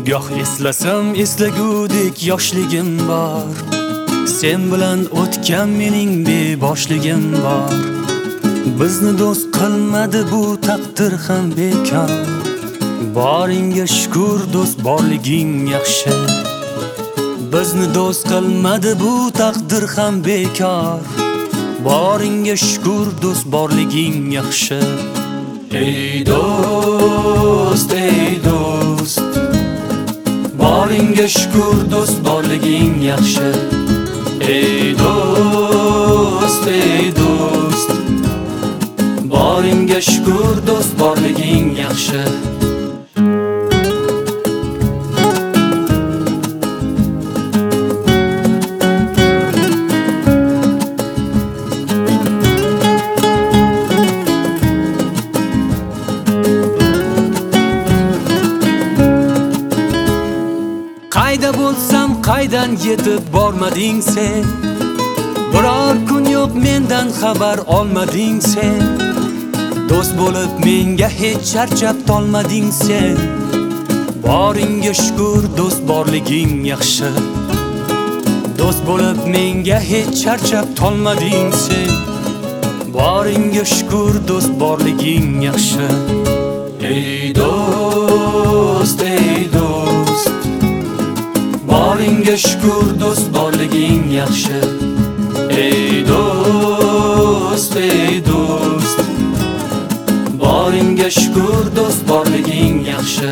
Goh eslasam eslagudek yoshligim bor. Sen bilan o'tgan mening beboshligim bor. Bizni do'st qilmadi bu taqdir ham bekor. Boringga shukr do'st borliging yaxshi. Bizni do'st qilmadi bu taqdir ham bekor. Boringga shukr do'st borliging yaxshi. Ey do'st, ey do'st, boringga shukr do'st borliging yaxshi. Ey do'st, ey do'st, boringga shukr do'st borliging yaxshi. Qayda bo'lsam qaydan yetib bormading sen. Biror kun yo'q mendan xabar olmading sen. Do'st bo'lib menga hech charchab tolmading sen. Boringga shukr do'st borliging yaxshi. Do'st bo'lib menga hech charchab tolmading sen. Boringga shukr do'st borliging yaxshi. Ey do'st, ey do'st, boringga shukr do'st borliging yaxshi. Ey do'st, ey do'st, boringga shukr do'st borliging yaxshi.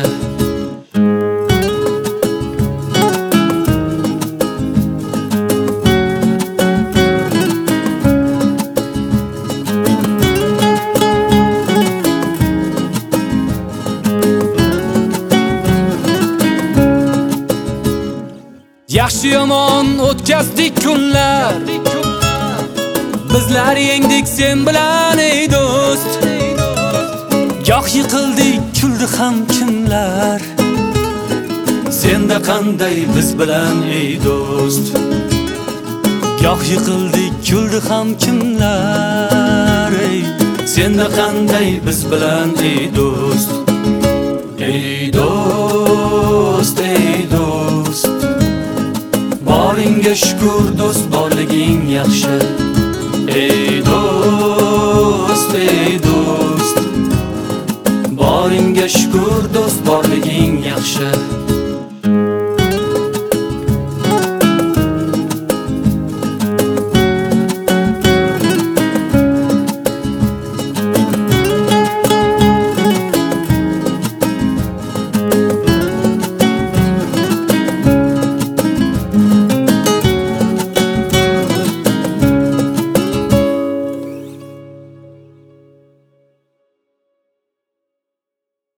Yaxshi yomon o'tkazdik kunlar. Bizlar yengdik sen bilan ey do'st. Goh yiqildik kuldi ham kimlar. Senda qanday biz bilan ey do'st. Goh yiqildik kuldi ham kimlar. Ey senda qanday biz bilan ey do'st. Ey do'st, ey do'st, boringga shukr do'st borliging yaxshi. Ey do'st, ey do'st, boringga shukr do'st borliging yaxshi.